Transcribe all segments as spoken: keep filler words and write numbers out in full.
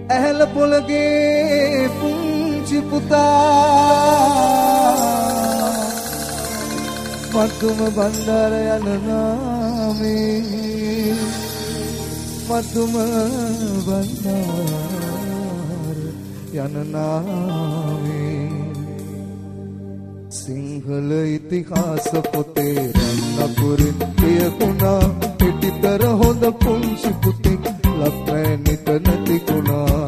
ඇහැල පොළගේ පුංචි පුතා මතුම බණ්ඩාර යන නාමේ මතුම බණ්ඩාර යන නාමේ සිංහල ඉතිහාස පොතේ රන්නපුරින් ලියුණා පිටිතර හොඳ පුංචි පුතෙක් ලක්මැනිත නැතිුණා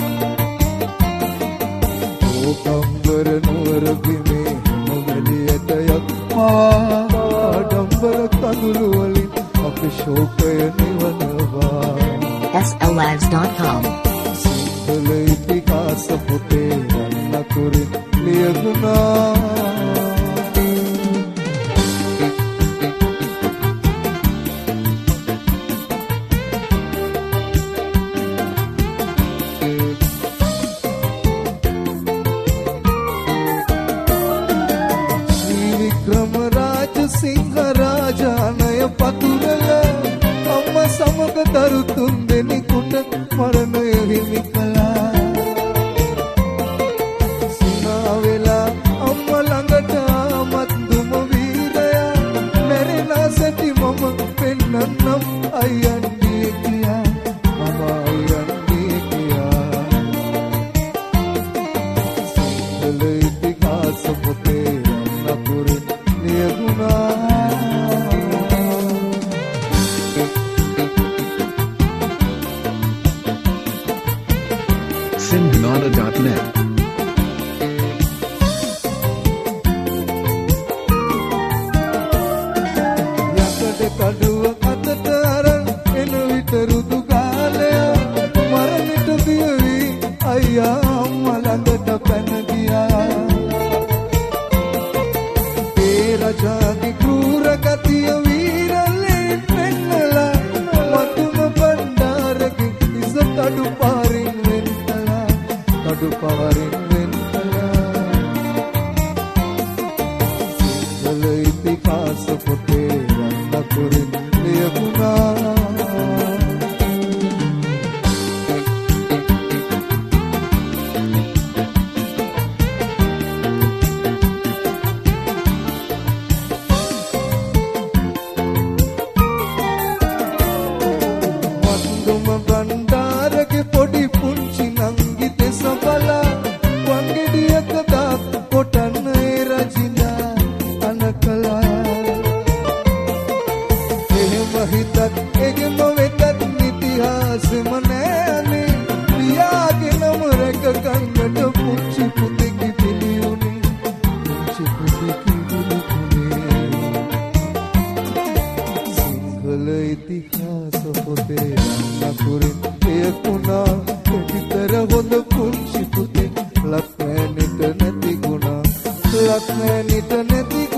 ඕකම්බර නුවර බිමේ නොමැලියට යක්මා ඩම්බර කඳුළු වලින් අපේ ශෝකය නිවනවා S L lives dot com Sinhala ඉතිහාස පොතේ රන්නපුරින් ලියුණා සිංහරාජානය පතුරල අම්ම සමග දරු තුන් දෙනෙකුට මරණය හිමි කළා සිනා වෙලා අම්ම ළඟට ආමත් දුම වීරයා මැරෙලා සැටි මම පෙන්නන්නම් අයියන්ගේ කියා මම අයියන්ගේ කියා සිංහල ඉතිහාස පොතේ රන්නපුරින් ලියුණා Simnada dot net යකඩ කඩුව අතට අරන් එන විට රුදු කාලය මරණට දියවි අයියා අම්මා ළඟට පැන ගියා ඒ රජාගේ කෲර ගතිය වීරලෙන් පෙන්නලා මතුම බණ්ඩාරගේ ඉස කඩු පාරින් වෙන් කළා කඩු පාරින් වෙන් කළා සිංහල ඉතිහාස පොතේ රන්නපුරින් ලියුණා බණ්ඩාරගේ පොඩි පුංචි නංගි දෙස බලා වංගෙඩියක දාත් කොටන්න ඒ රජිනා අනකලා එහෙම හිතත් එගෙම වෙතත් ඉතිහාසෙම නෑනේ පියාගෙනම රැක ගන්නට පුංචි පුතෙකි පිළියුනේ පුංචි පුතෙකි පිළියුනේ සිංහල ඉතිහාස පොතේ රන්නපුරින් ලියුණා පිටිතර හොඳ පුංචි පුතෙක් ලක්මැනිට නැති ගුණා ලක්මැනිට නැති